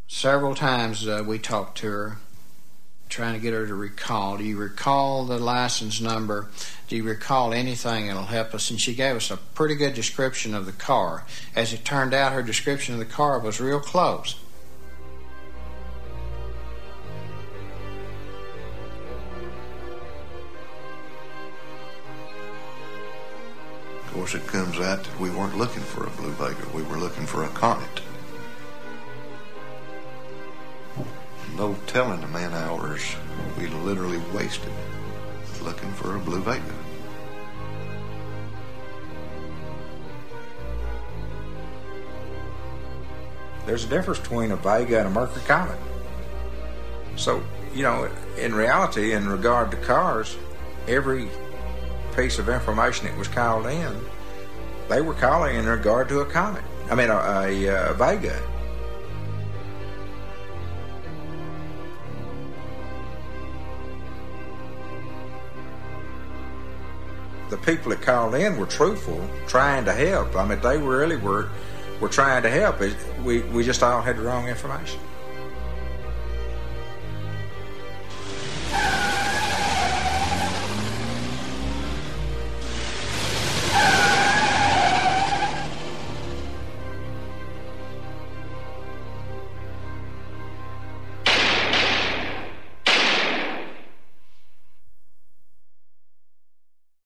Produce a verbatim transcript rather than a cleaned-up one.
Several times uh, we talked to her, trying to get her to recall. Do you recall the license number? Do you recall anything that'll help us? And she gave us a pretty good description of the car. As it turned out, her description of the car was real close. Of course, it comes out that we weren't looking for a Blue Vega. We were looking for a Comet. No telling the man hours we literally wasted looking for a Blue Vega. There's a difference between a Vega and a Mercury Comet. So, you know, in reality, in regard to cars, every piece of information that was called in, they were calling in regard to a Comet. I mean, a, a, a Vega. The people that called in were truthful, trying to help. I mean, they really were were trying to help. We we just all had the wrong information.